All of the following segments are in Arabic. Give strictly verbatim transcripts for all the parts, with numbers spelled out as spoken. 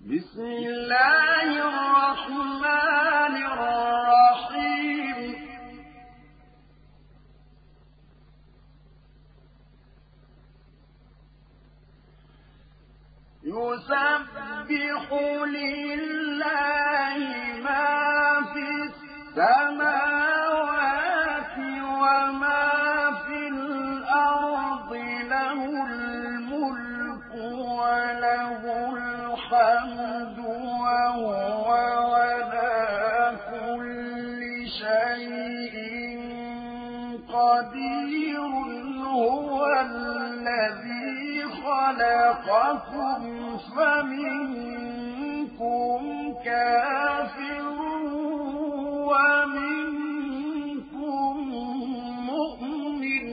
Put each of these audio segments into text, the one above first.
بسم الله الرحمن الرحيم يسبح لله ما في السماوات وما في الأرض له الملك وله الحمد وهو على كل شيء قدير هو الذي خلقكم فمنكم كافر ومنكم مؤمن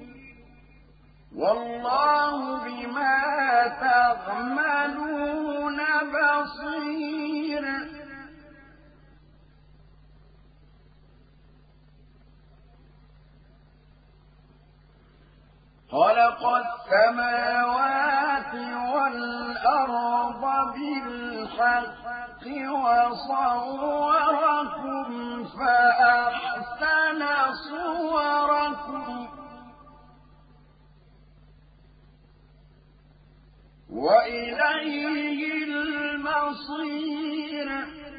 والله بما تعملون بصير خلق السماوات والأرض بالحق وصوركم فأحسن صوركم وإليه المصير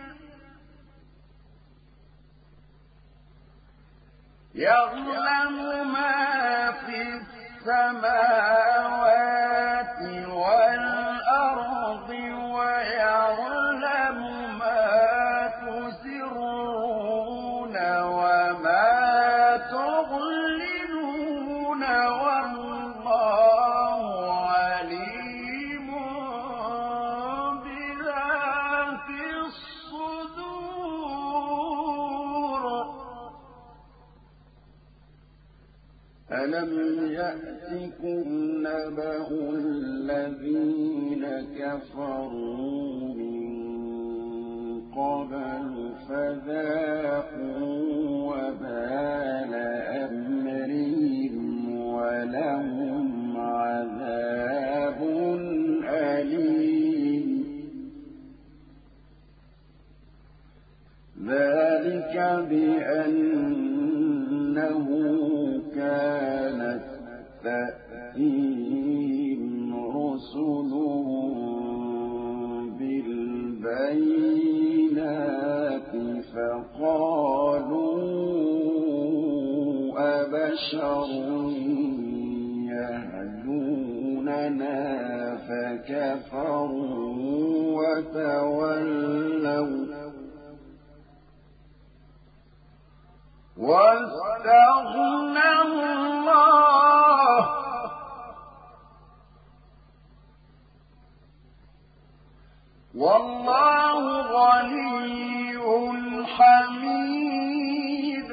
يعلم ما في السماوات والأرض ويعلم ما تسرون وما تعلنون والله عليم بذات الصدور ألم يأتكم نبأ الذين كفروا من قبل فذاقوا وبال أمرهم ولهم عذاب أليم ذلك بأنه كانت تأتيهم رسلهم بالبينات فقالوا أبشر يهدوننا فكفروا وتولوا واستغنى الله والله غني حميد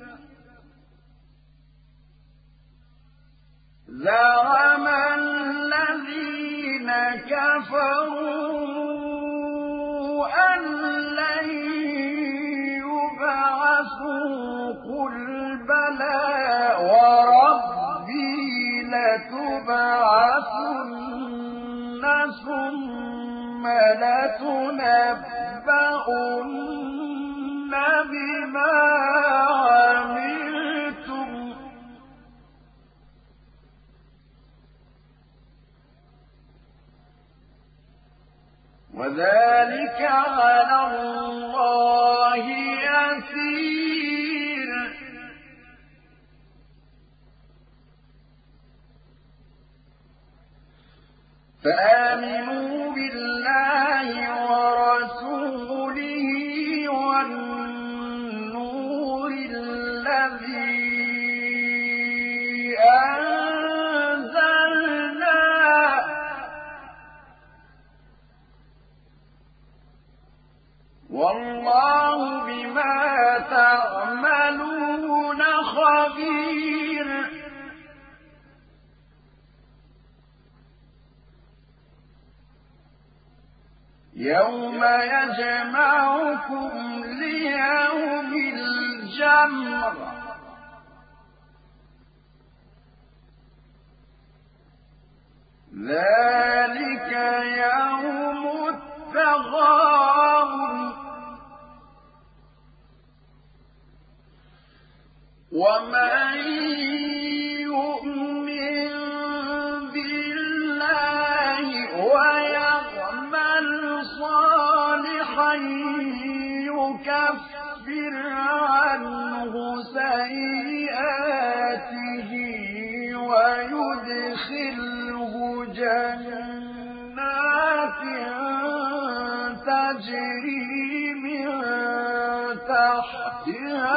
زعم الذين كفروا أن لن يبعثوا قل بلى وربي لتبعثن ثم لتنبؤن بما عملتم وذلك على الله يسير فآمنوا بالله ورسوله والنور الذي أنزلنا والله بما تعملون خبير يوم يجمعكم ليوم الجمع ذلك يوم التغابن ومن يؤمن بالله ويعمل صالحا يكفر عنه سيئاته ويدخله جنات تجري من تحتها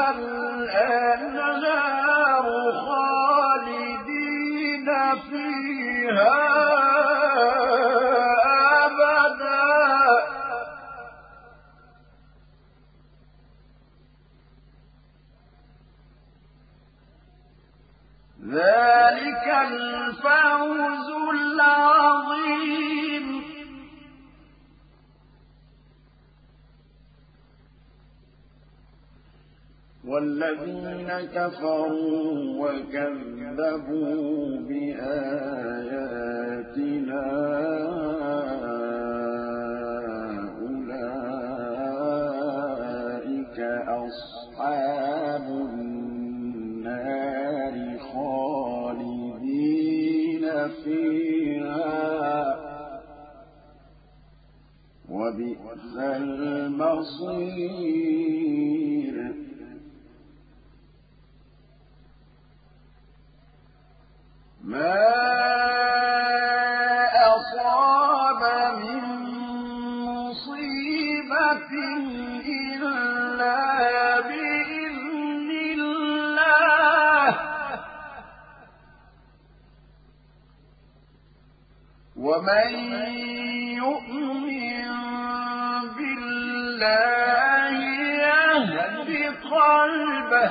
الأنهار خالدين فيها أبدا ذلك الفوز العظيم. والذين كفروا وكذبوا بآياتنا أولئك أصحاب النار خالدين فيها وبئس المصير. ما أصاب من مصيبة إلا بإذن الله ومن يؤمن بالله يهد قلبه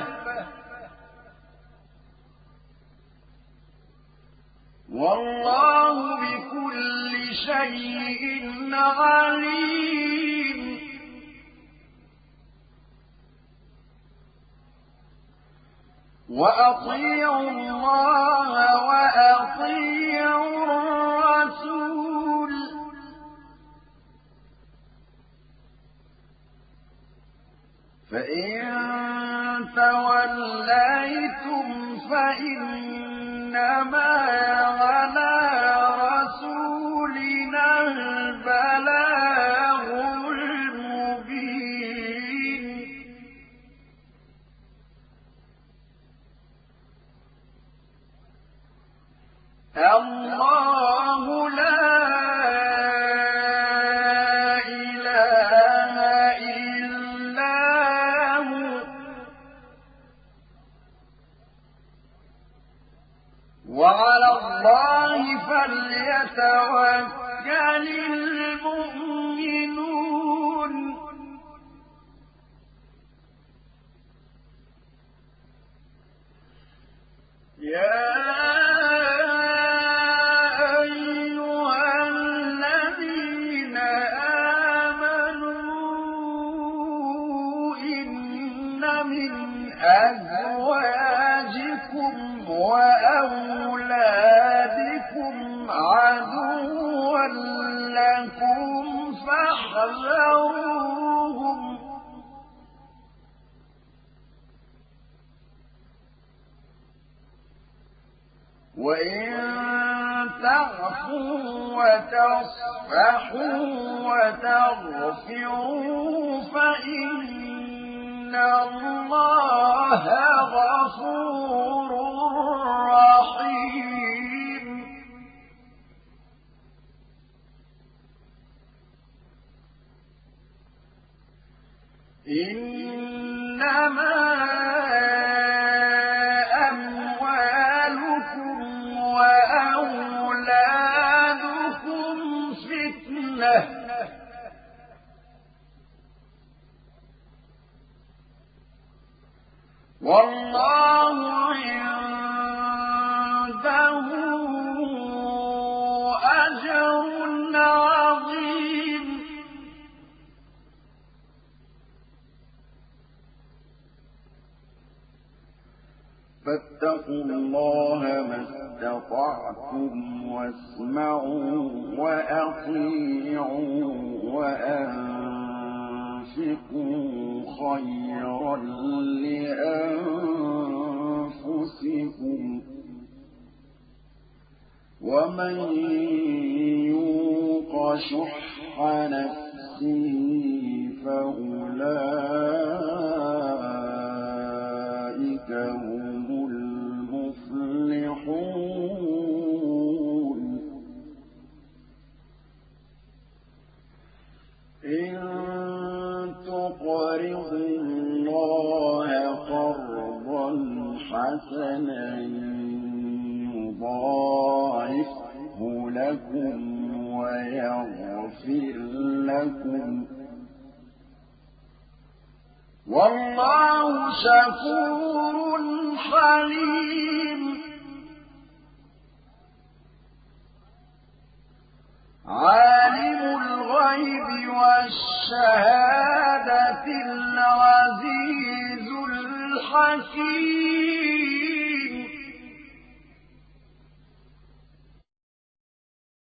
والله بكل شيء عليم. وأطيعوا الله وأطيعوا الرسول فإن توليتم فإنما على رسولنا البلاغ المبين. الله لا إله إلا هو وعلى الله فليتوكل المؤمنون. يا أيها الذين آمنوا إن من أزواجكم وأولادكم عدوا لكم فاحذروهم وإن تعفوا وتصفحوا وتغفروا فإن الله غفور رحيم. إنما أموالكم وأولادكم فتنة والله عنده أجر عظيم. فاتقوا الله ما استطعتم واسمعوا وأطيعوا وأنفقوا خيرا لأنفسكم أنفسكم ومن يوق شح نفسه فأولئك هم المفلحون إن تقرضوا الله قرضا حسنا يضاعفه لكم ويغفر لكم والله شكور حليم عالم الغيب والشهادة العزيز الحكيم